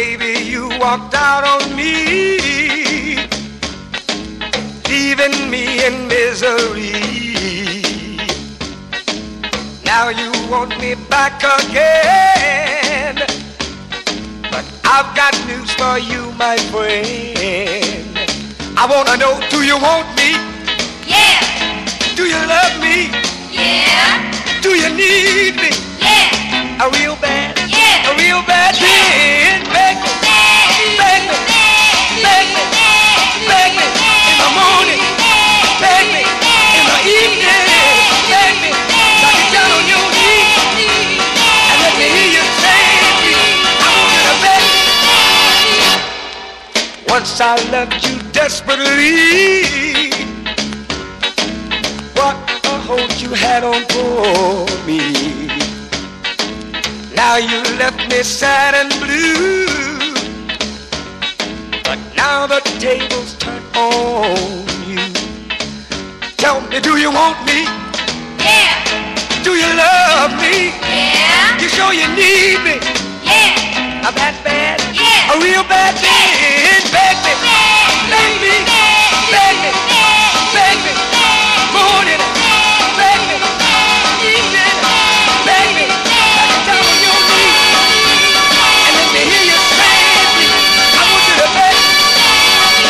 baby, you walked out on me, leaving me in misery. Now you want me back again, but I've got news for you, my friend. I wanna know, do you want me? Yeah. Do you love me? Yeah. Do you need me? Yeah. A real bad? Yeah. A real bad? Yeah. Beg me, beg me, beg me, beg me in the morning, beg me in the evening, beg me, knock it down on your knees, and let me hear you say, I want you to beg me. Once I loved you desperately, what a hold you had on for me. Now you left me sad and blue, but now the tables turn on you. Tell me, do you want me? Yeah. Do you love me? Yeah. You sure you need me? Yeah. A bad bad? Yeah. A real bad bad?